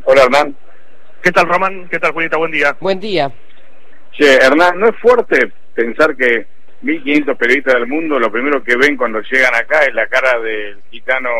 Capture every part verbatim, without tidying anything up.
Hola, Hernán. ¿Qué tal, Román? ¿Qué tal, Julieta? Buen día. Buen día. Che, Hernán, ¿no es fuerte pensar que mil quinientos periodistas del mundo lo primero que ven cuando llegan acá es la cara del gitano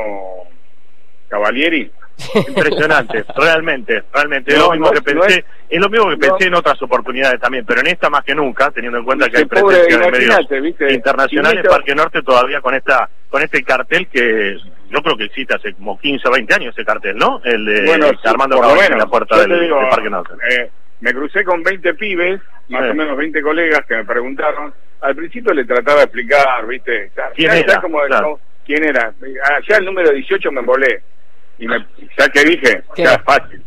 Cavalieri? Impresionante, realmente, realmente. No, es lo mismo no, que pensé, no es, es lo mismo que pensé no, en otras oportunidades también, pero en esta más que nunca, teniendo en cuenta que hay pobre, presencia de medios ¿viste? internacionales, quinientos... Parque Norte todavía con esta con este cartel que yo creo que existe hace como quince o veinte años ese cartel, ¿no? El de bueno, sí, Armando Cavalieri en la puerta yo del, te digo, del Parque Norte. Eh, me crucé con veinte pibes, más sí. o menos veinte colegas que me preguntaron. Al principio le trataba de explicar, ¿viste? ¿Quién ya, era? Ya como, Claro. como, ¿Quién era? Ya el número dieciocho me embolé. Y me, ya que dije, ¿Qué? ya es fácil.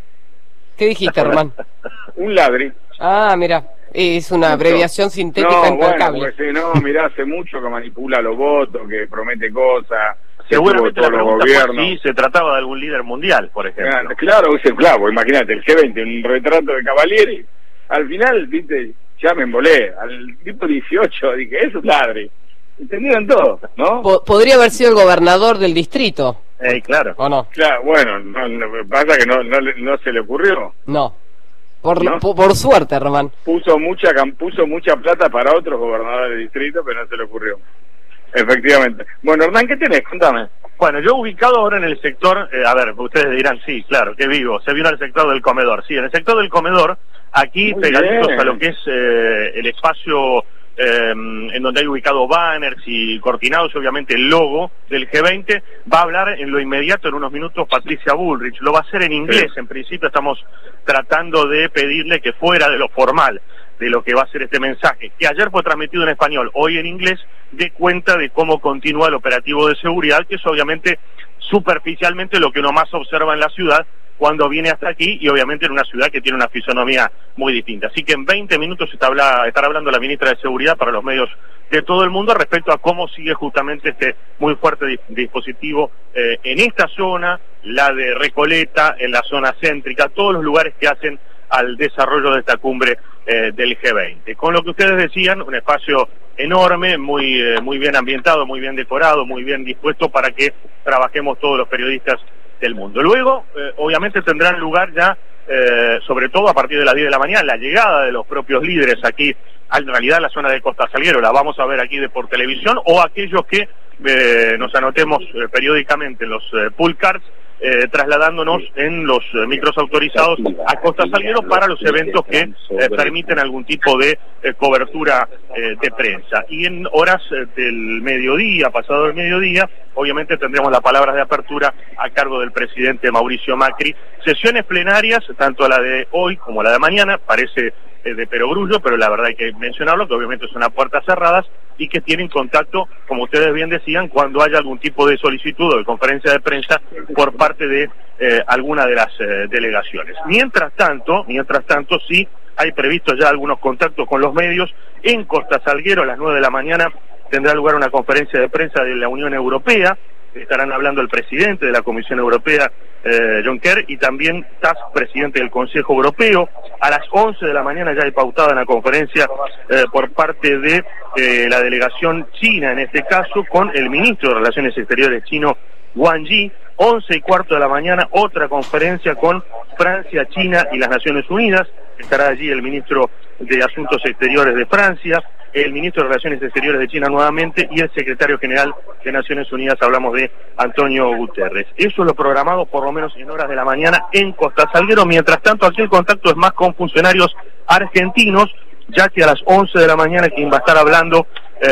¿Qué dijiste, Román? Un ladri. Ah, mira, es una abreviación sintética no, implacable. Bueno, pues, no, mirá, hace mucho que manipula los votos, que promete cosas. Seguramente la todos los pregunta fue gobiernos. si se trataba de algún líder mundial, por ejemplo. Claro, claro, es el clavo, imagínate, el G veinte, un retrato de Cavalieri. Al final, viste, ya me embolé. Al tipo dieciocho dije, es un ladri. Entendieron todo, ¿no? Po- podría haber sido el gobernador del distrito, Eh, claro. ¿o no? Claro, bueno, no, no, pasa que no, no, le- no se le ocurrió. No. Por, ¿No? po- por suerte, Román. Puso mucha cam- puso mucha plata para otros gobernadores de distrito, pero no se le ocurrió. Efectivamente. Bueno, Hernán, ¿qué tenés? Contame. Bueno, yo ubicado ahora en el sector, eh, a ver, ustedes dirán, sí, claro, que vivo, se vino al sector del comedor. Sí, en el sector del comedor, aquí Muy pegaditos bien. a lo que es eh, el espacio eh, en donde hay ubicado banners y cortinados, obviamente el logo del G veinte, va a hablar en lo inmediato, en unos minutos, Patricia Bullrich. Lo va a hacer en inglés, Sí. en principio estamos tratando de pedirle que fuera de lo formal, de lo que va a ser este mensaje, que ayer fue transmitido en español, hoy en inglés, dé cuenta de cómo continúa el operativo de seguridad, que es obviamente superficialmente lo que uno más observa en la ciudad cuando viene hasta aquí, y obviamente en una ciudad que tiene una fisonomía muy distinta. Así que en veinte minutos está habla, estará hablando la ministra de Seguridad para los medios de todo el mundo respecto a cómo sigue justamente este muy fuerte di dispositivo eh, en esta zona, la de Recoleta, en la zona céntrica, todos los lugares que hacen al desarrollo de esta cumbre eh, del G veinte. Con lo que ustedes decían, un espacio enorme, muy eh, muy bien ambientado, muy bien decorado, muy bien dispuesto para que trabajemos todos los periodistas del mundo. Luego, eh, obviamente tendrán lugar ya, eh, sobre todo a partir de las diez de la mañana, la llegada de los propios líderes aquí, en realidad la zona de Costa Salguero, la vamos a ver aquí de por televisión, o aquellos que eh, nos anotemos eh, periódicamente en los eh, pool cards, Eh, trasladándonos en los eh, micros autorizados a Costa Salguero para los eventos que eh, permiten algún tipo de eh, cobertura eh, de prensa. Y en horas eh, del mediodía, pasado el mediodía, obviamente tendremos las palabras de apertura a cargo del presidente Mauricio Macri. Sesiones plenarias, tanto la de hoy como la de mañana, parece eh, de perogrullo, pero la verdad hay que mencionarlo, que obviamente son a puertas cerradas y que tienen contacto, como ustedes bien decían, cuando haya algún tipo de solicitud o de conferencia de prensa por parte de eh, alguna de las eh, delegaciones. Mientras tanto, mientras tanto, sí hay previsto ya algunos contactos con los medios. En Costa Salguero, a las nueve de la mañana, tendrá lugar una conferencia de prensa de la Unión Europea. Estarán hablando el presidente de la Comisión Europea, eh, Juncker, y también Tusk, presidente del Consejo Europeo. A las once de la mañana ya hay pautada una conferencia eh, por parte de eh, la delegación china, en este caso, con el ministro de Relaciones Exteriores chino, Wang Yi. Once y cuarto de la mañana, otra conferencia con Francia, China y las Naciones Unidas. Estará allí el ministro de Asuntos Exteriores de Francia, el ministro de Relaciones Exteriores de China nuevamente y el secretario general de Naciones Unidas, hablamos de Antonio Guterres. Eso es lo programado por lo menos en horas de la mañana en Costa Salguero. Mientras tanto, aquí el contacto es más con funcionarios argentinos, ya que a las once de la mañana quien va a estar hablando, eh,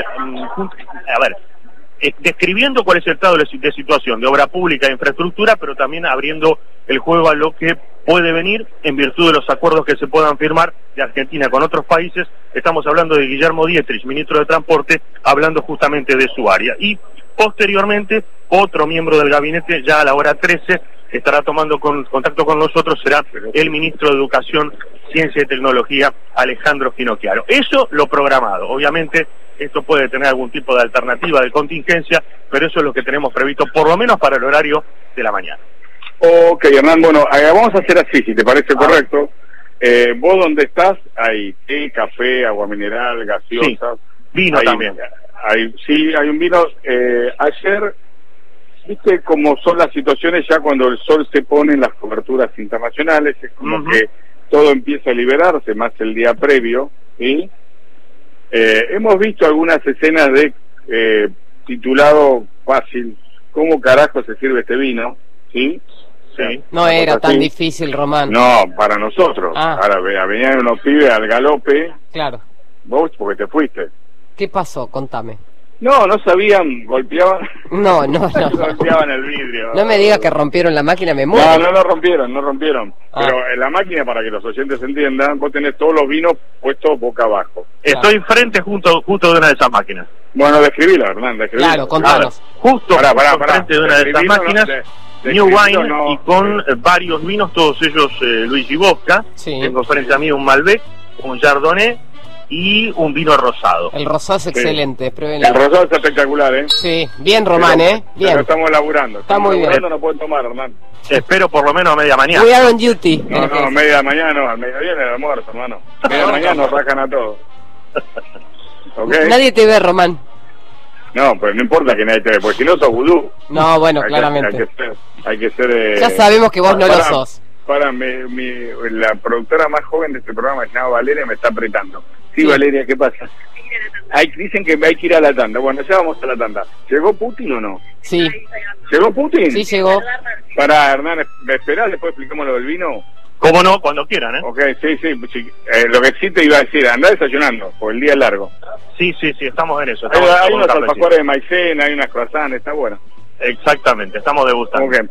a ver, eh, describiendo cuál es el estado de, de situación de obra pública e infraestructura, pero también abriendo el juego a lo que puede venir en virtud de los acuerdos que se puedan firmar de Argentina con otros países. Estamos hablando de Guillermo Dietrich, ministro de Transporte, hablando justamente de su área. Y posteriormente, otro miembro del gabinete, ya a la hora trece, estará tomando con, contacto con nosotros, será el ministro de Educación, Ciencia y Tecnología, Alejandro Finocchiaro. Eso lo programado. Obviamente, esto puede tener algún tipo de alternativa de contingencia, pero eso es lo que tenemos previsto, por lo menos para el horario de la mañana. Ok, Hernán, bueno, eh, vamos a hacer así, si te parece correcto. Eh, vos donde estás, hay té, café, agua mineral, gaseosas. Sí, vino hay, también. Hay, sí, hay un vino. Eh, ayer viste cómo son las situaciones ya cuando el sol se pone en las coberturas internacionales, es como uh-huh. que todo empieza a liberarse más el día previo, ¿sí? Eh, hemos visto algunas escenas de eh, titulado fácil, ¿cómo carajo se sirve este vino? ¿Sí? Sí. No era tan difícil, Román. No, para nosotros. Ah. Ahora venían unos pibes al galope. Claro. Vos porque te fuiste. ¿Qué pasó? Contame. No, no sabían, golpeaban. No, no, no. golpeaban el vidrio. No me digas que rompieron la máquina, me muero. No, no lo rompieron, no rompieron. Ah. Pero en la máquina, para que los oyentes entiendan, vos tenés todos los vinos puestos boca abajo. Estoy claro. frente justo justo de una de esas máquinas. Bueno, describila, Hernán, describila. Claro, contanos. Claro. Justo, pará, pará, justo pará. frente de una de esas máquinas. No, de, de New Wine no, y con eh, varios vinos, todos ellos eh, Luigi Bosca. Sí. Tengo frente a mí un Malbec, un Chardonnay y un vino rosado. El rosado es excelente, sí. Pruébenlo. El rosado es espectacular, ¿eh? Sí, bien, Román, pero, ¿eh? Bien. Pero estamos laburando. Está estamos muy laburando, bien. No pueden tomar, hermano. Espero por lo menos a media mañana. We are on duty. No, no, a media mañana no, al mediodía en el almuerzo, hermano. A media mañana nos rajan a todos. ¿Okay? Nadie te ve, Román. No, pues no importa que nadie te ve, porque si no sos vudú. No, bueno, hay claramente. Que, hay que ser, hay que ser eh, ya sabemos que vos no para, lo sos. Para, mi, mi, la productora más joven de este programa, que se llama Valeria, me está apretando. Sí, sí. Valeria, ¿qué pasa? Hay, dicen que hay que ir a la tanda. Bueno, ya vamos a la tanda. ¿Llegó Putin o no? Sí. ¿Llegó Putin? Sí, llegó. Para, Hernán, ¿me esperás? Después explicamos lo del vino. ¿Cómo no? Cuando quieran, ¿eh? Ok, sí, sí. sí eh, lo que sí te iba a decir, andá desayunando, porque el día es largo. Sí, sí, sí, estamos en eso. Estamos hay hay unos alfajores de maicena, hay unas croissants, está bueno. Exactamente, estamos degustando. Okay.